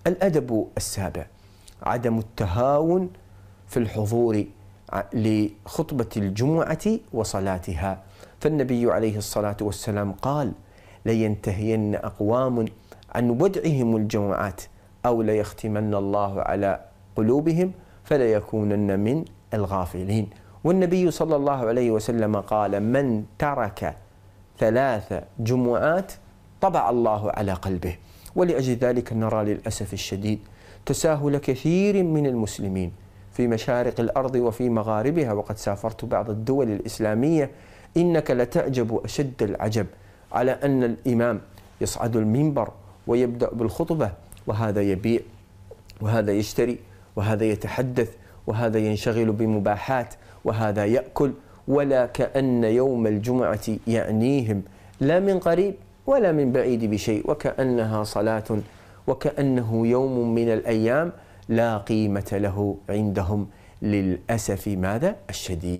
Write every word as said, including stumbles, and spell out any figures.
الأدب السابع عدم التهاون في الحضور لخطبة الجمعة وصلاتها، فالنبي عليه الصلاة والسلام قال: لينتهين أقوام عن ودعهم الجمعات أو ليختمن الله على قلوبهم فليكونن من الغافلين. والنبي صلى الله عليه وسلم قال: من ترك ثلاث جمعات طبع الله على قلبه. ولأجل ذلك نرى للأسف الشديد تساهل كثير من المسلمين في مشارق الأرض وفي مغاربها، وقد سافرت بعض الدول الإسلامية، إنك لتعجب أشد العجب على أن الإمام يصعد المنبر ويبدأ بالخطبة، وهذا يبيع وهذا يشتري وهذا يتحدث وهذا ينشغل بمباحات وهذا يأكل، ولا كأن يوم الجمعة يعنيهم لا من قريب ولا من بعيد بشيء، وكأنها صلاة وكأنه يوم من الأيام لا قيمة له عندهم للأسف ماذا الشديد.